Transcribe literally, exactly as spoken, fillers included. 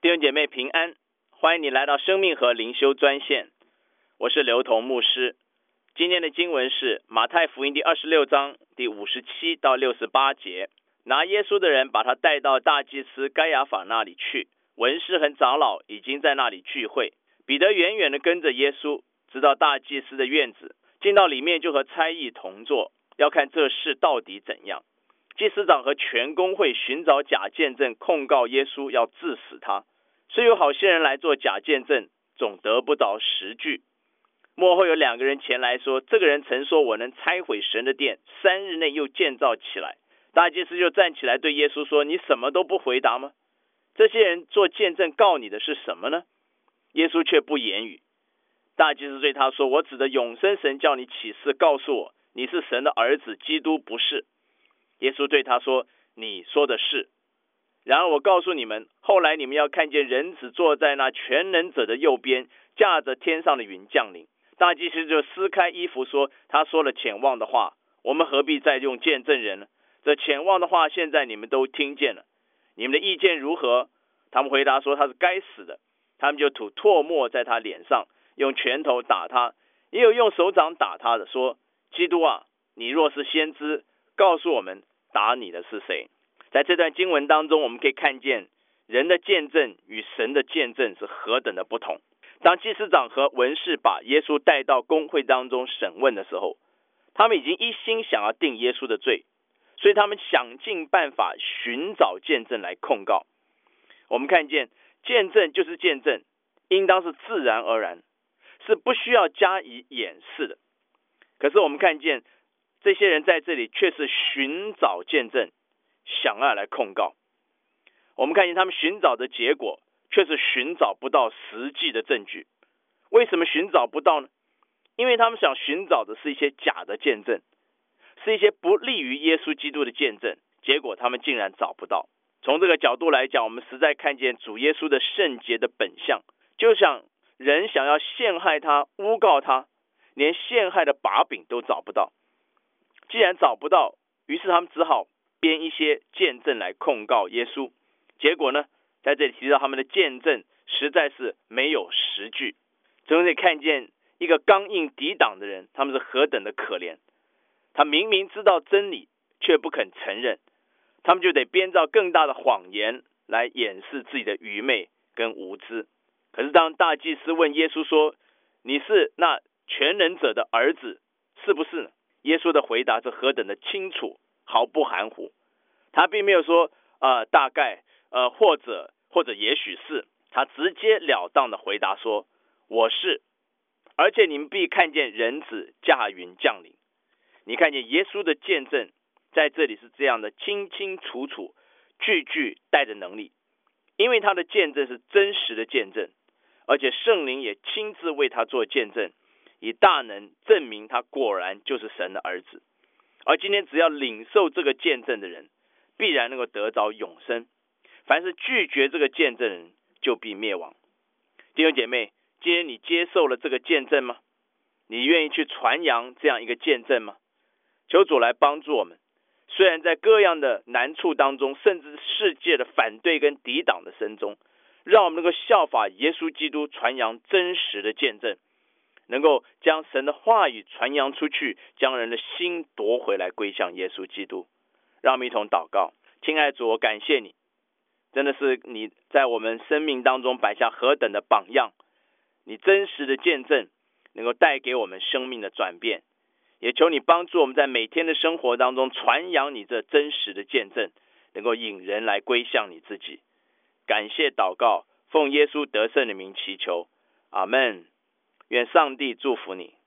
弟兄姐妹平安，欢迎你来到生命和灵修专线，我是刘同牧师。今天的经文是马太福音第二十六章第五十七到六十八节。拿耶稣的人把他带到大祭司该亚法那里去，文士和长老已经在那里聚会。彼得远远地跟着耶稣，直到大祭司的院子，进到里面就和差役同坐，要看这事到底怎样。祭司长和全公会寻找假见证，控告耶稣，要治死他。虽有好些人来做假见证，总得不着实据。末后有两个人前来说，这个人曾说我能拆毁神的殿，三日内又建造起来。大祭司就站起来对耶稣说，你什么都不回答吗？这些人做见证告你的是什么呢？耶稣却不言语。大祭司对他说，我指着永生神叫你起誓告诉我，你是神的儿子，基督不是。耶稣对他说，你说的是。然而我告诉你们，后来你们要看见人子坐在那全能者的右边，驾着天上的云降临。大祭司就撕开衣服说，他说了浅妄的话，我们何必再用见证人呢？这浅妄的话现在你们都听见了，你们的意见如何？他们回答说，他是该死的。他们就吐唾沫在他脸上，用拳头打他，也有用手掌打他的，说，基督啊，你若是先知，告诉我们打你的是谁。在这段经文当中，我们可以看见人的见证与神的见证是何等的不同。当祭司长和文士把耶稣带到公会当中审问的时候，他们已经一心想要定耶稣的罪，所以他们想尽办法寻找见证来控告。我们看见见证就是见证，应当是自然而然，是不需要加以掩饰的。可是我们看见这些人在这里却是寻找见证，想要来控告。我们看见他们寻找的结果却是寻找不到实际的证据。为什么寻找不到呢？因为他们想寻找的是一些假的见证，是一些不利于耶稣基督的见证，结果他们竟然找不到。从这个角度来讲，我们实在看见主耶稣的圣洁的本相，就像人想要陷害他、诬告他，连陷害的把柄都找不到。既然找不到，于是他们只好编一些见证来控告耶稣。结果呢，在这里提到他们的见证实在是没有实据。从这里看见一个刚硬抵挡的人，他们是何等的可怜。他明明知道真理，却不肯承认，他们就得编造更大的谎言来掩饰自己的愚昧跟无知。可是当大祭司问耶稣说，你是那全能者的儿子，是不是呢？耶稣的回答是何等的清楚，毫不含糊。他并没有说呃，大概呃，或者或者也许是，他直截了当的回答说，我是。而且你们必看见人子驾云降临。你看见耶稣的见证在这里是这样的清清楚楚，句句带着能力。因为他的见证是真实的见证，而且圣灵也亲自为他做见证，以大能证明他果然就是神的儿子。而今天只要领受这个见证的人，必然能够得着永生。凡是拒绝这个见证的人，就必灭亡。弟兄姐妹，今天你接受了这个见证吗？你愿意去传扬这样一个见证吗？求主来帮助我们。虽然在各样的难处当中，甚至世界的反对跟抵挡的声中，让我们能够效法耶稣基督，传扬真实的见证，能够将神的话语传扬出去，将人的心夺回来归向耶稣基督。让我们一同祷告。亲爱的主，我感谢你，真的是你在我们生命当中摆下何等的榜样，你真实的见证能够带给我们生命的转变。也求你帮助我们在每天的生活当中传扬你这真实的见证，能够引人来归向你自己。感谢祷告，奉耶稣得胜的名祈求，阿们。愿上帝祝福你。